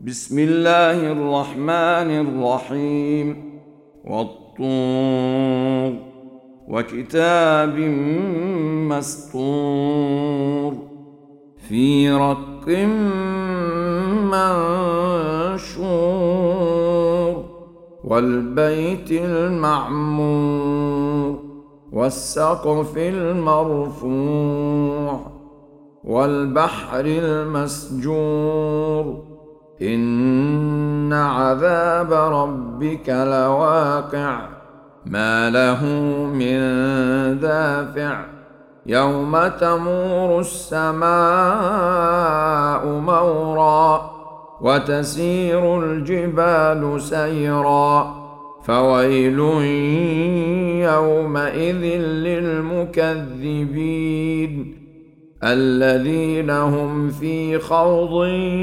بسم الله الرحمن الرحيم والطور وكتاب مسطور في رق منشور والبيت المعمور والسقف المرفوع والبحر المسجور إن عذاب ربك لواقع ما له من دافع يوم تمور السماء مورا وتسير الجبال سيرا فويل يومئذ للمكذبين الذين هم في خوض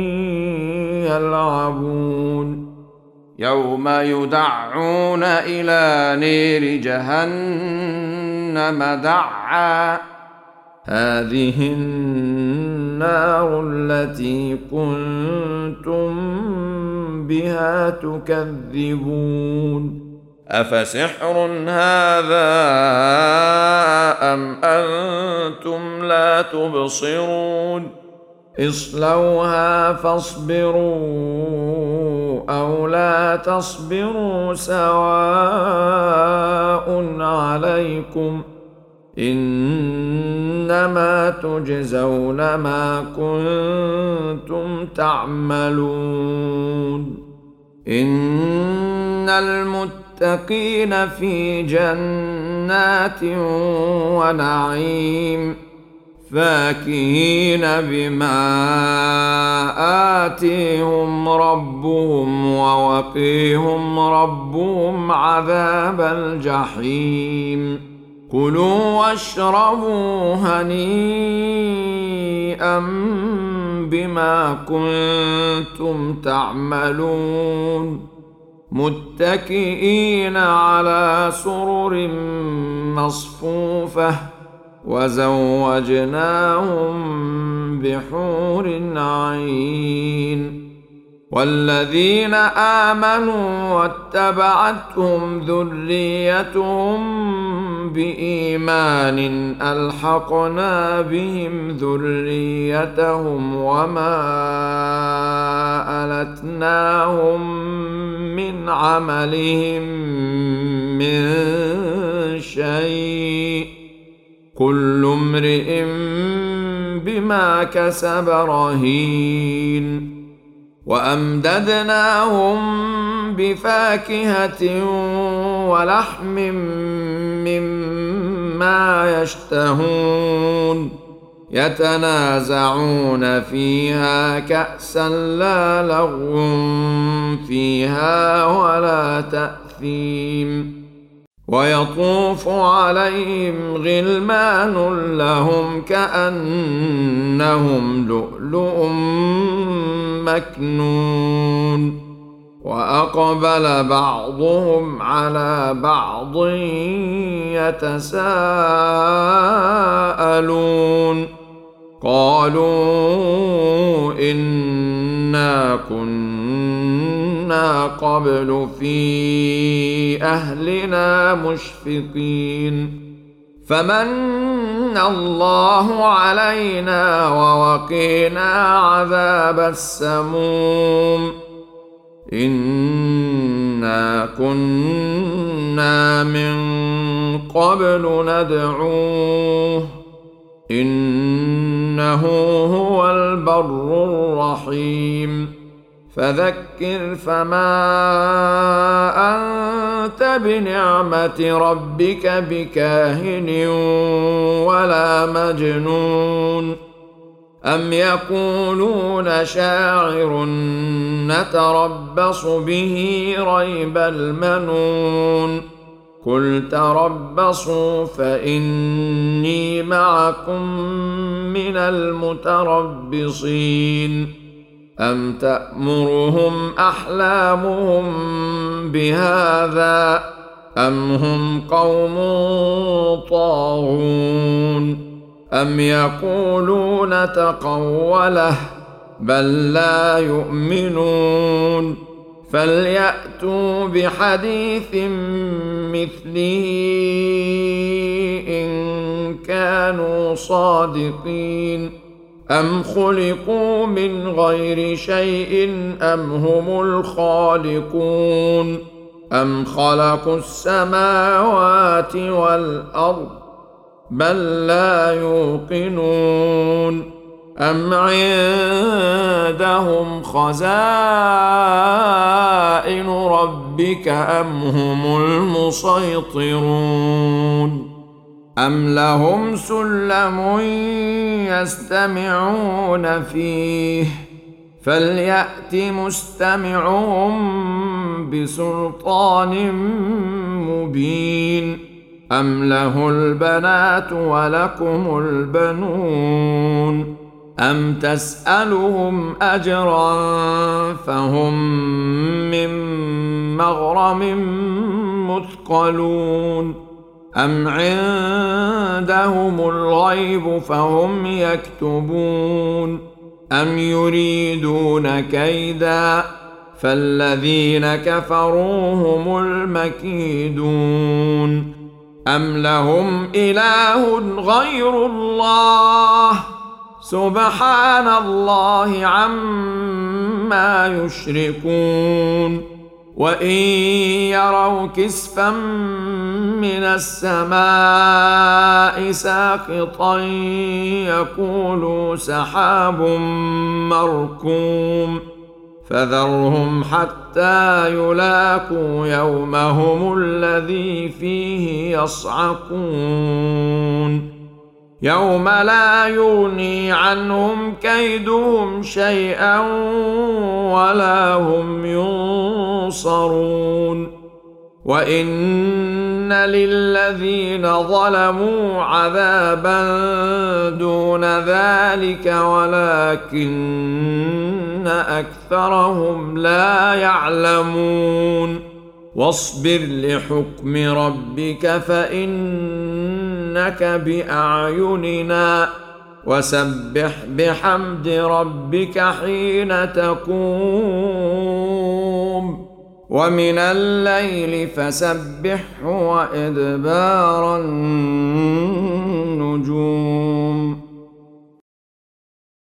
يلعبون يوم يدعون إلى نير جهنم دعا هذه النار التي كنتم بها تكذبون أفسحر هذا أم أنتم لا تبصرون اصلوها فاصبروا أو لا تصبروا سواء عليكم إنما تجزون ما كنتم تعملون إن المتقين في جنات ونعيم فاكهين بما آتيهم ربهم ووقيهم ربهم عذاب الجحيم كلوا واشربوا هنيئا بما كنتم تعملون متكئين على سرر مصفوفة وزوجناهم بحور عين والذين آمنوا واتبعتهم ذريتهم بإيمان ألحقنا بهم ذريتهم وما ألتناهم من عملهم من شيء كل امرئ بما كسب رهين وأمددناهم بفاكهة ولحم مما يشتهون يتنازعون فيها كأسا لا لغو فيها ولا تأثيم ويطوف عليهم غلمان لهم كأنهم لؤلؤ مكنون وأقبل بعضهم على بعض يتساءلون قالوا إنا كنا قبل في أهلنا مشفقين فمن الله علينا ووقينا عذاب السموم إنا كنا من قبل ندعوه إنه هو البر الرحيم فذكر فما أنت بنعمة ربك بكاهن ولا مجنون أم يقولون شاعر نتربص به ريب المنون قل تربصوا فإني معكم من المتربصين أم تأمرهم أحلامهم بهذا أم هم قوم طاغون أم يقولون تقوله بل لا يؤمنون فليأتوا بحديث مثله إن كانوا صادقين أم خلقوا من غير شيء أم هم الخالقون أم خلقوا السماوات والأرض بل لا يوقنون أم عندهم خزائن ربك أم هم المسيطرون أم لهم سلم يستمعون فيه فليأت مستمعهم بسلطان مبين أم له البنات ولكم البنون أم تسألهم أجرا فهم من مغرم مثقلون أم عندهم الغيب فهم يكتبون أم يريدون كيدا فالذين كفروا هم المكيدون أم لهم إله غير الله سبحان الله عما يشركون وإن يروا كسفا من السماء ساقطا يقولوا سحاب مركوم فذرهم حتى يلاقوا يومهم الذي فيه يصعقون يوم لا يغني عنهم كيدهم شيئا ولا هم ينصرون وإن للذين ظلموا عذابا دون ذلك ولكن أكثرهم لا يعلمون واصبر لحكم ربك فإنك بأعيننا وسبح بحمد ربك حين تقوم ومن الليل فسبحه وإدبار النجوم